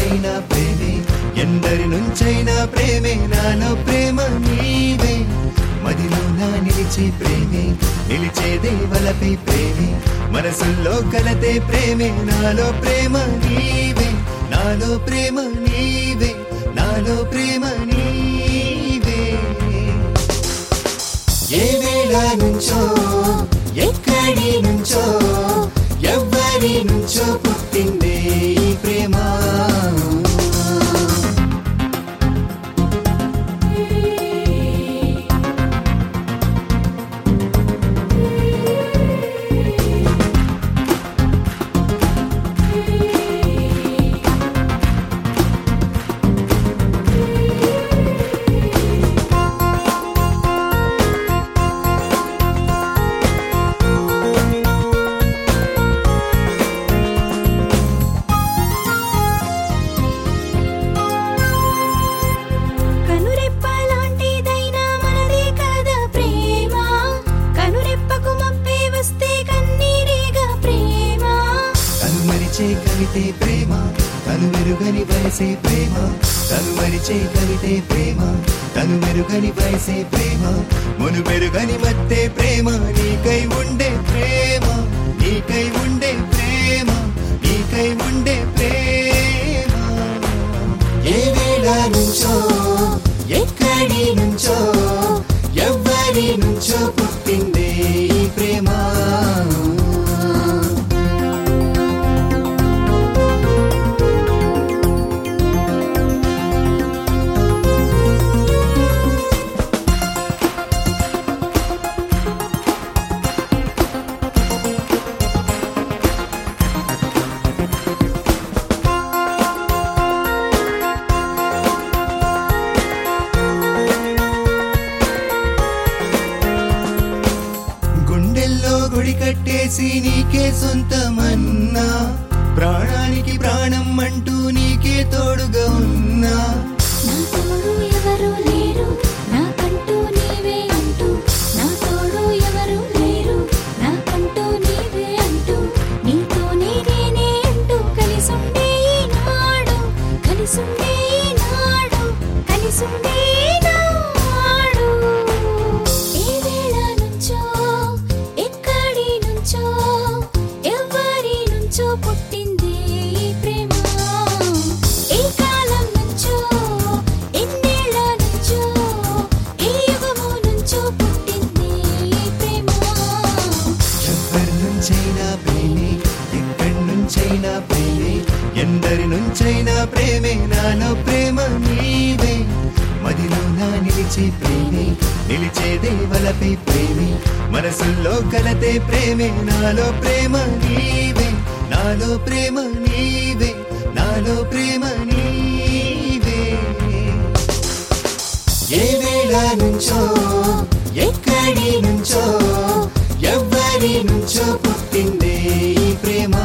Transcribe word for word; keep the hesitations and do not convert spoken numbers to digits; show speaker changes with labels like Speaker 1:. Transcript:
Speaker 1: నుంచైనా ప్రేమే, ఎందరి నుంచైనా ప్రేమే, నాలో ప్రేమ నీవే. మదిలో నా నిలిచే ప్రేమే, నిలిచేదే వలపై ప్రేమే, మనసుల్లో కలతే ప్రేమే, నాలో ప్రేమ నీవే, నాలో ప్రేమ నీవే, నాలో ప్రేమ నీవే. ఏ వేళ నుంచో ఎక్కడి నుంచో ఎవ్వరి నుంచో పుట్టిందే ఈ ప్రేమ. కవితే ప్రేమ, తను మెరుగని వయసే ప్రేమ, తను మరిచే కవితే ప్రేమ, తను మెరుగని వయసే ప్రేమ, మును మెరుగని మత్తే ప్రేమ, నీకై ఉండే ప్రేమ, నీకై ఉండే ప్రేమ, నీకై ఉండే ప్రేమ. ఏ వేళ నుంచో ఎక్కడి నుంచో ఎవ్వరి నుంచో పుట్టిందే ఈ ప్రేమ. గుడి కట్టేసి నీకే సొంతమన్నా, ప్రాణానికి ప్రాణం అంటూ నీకే తోడుగా ఉన్నా,
Speaker 2: నా తోడు ఎవరు లేరు నాకంటూ నీవే అంటూ, నా తోడు ఎవరు లేరు నాకంటూ నీవే అంటూ, నీతోనే నేనే అంటూ కలిసుండే నాడు, కలిసుండే నాడు, కలిసుండే నాడు. ఏ వేళ నుంచో ఎక్కడి నుంచో ఎవరి నుంచో పుట్టింది ఈ ప్రేమ. ఏ కాలం నుంచో ఎన్నేళ్ల నుంచో ఏ యుగము నుంచో పుట్టింది ఈ ప్రేమ.
Speaker 1: ఎవ్వరి నుంచైనా ప్రేమే, ఎక్కడి నుంచైనా ప్రేమే, ఎందరి నుంచైనా ప్రేమే, నాలో ప్రేమ నీవే. మదిలో నా నిలిచే ప్రేమే, నిలిచేదే వలపై ప్రేమే, మనసుల్లో కలతే ప్రేమే, నాలో ప్రేమ నీవే, నాలో ప్రేమ నీవే, నాలో ప్రేమ నీవే. ఏ వేళ నుంచో ఎక్కడి నుంచో ఎవ్వరి నుంచో పుట్టిందే ఈ ప్రేమ.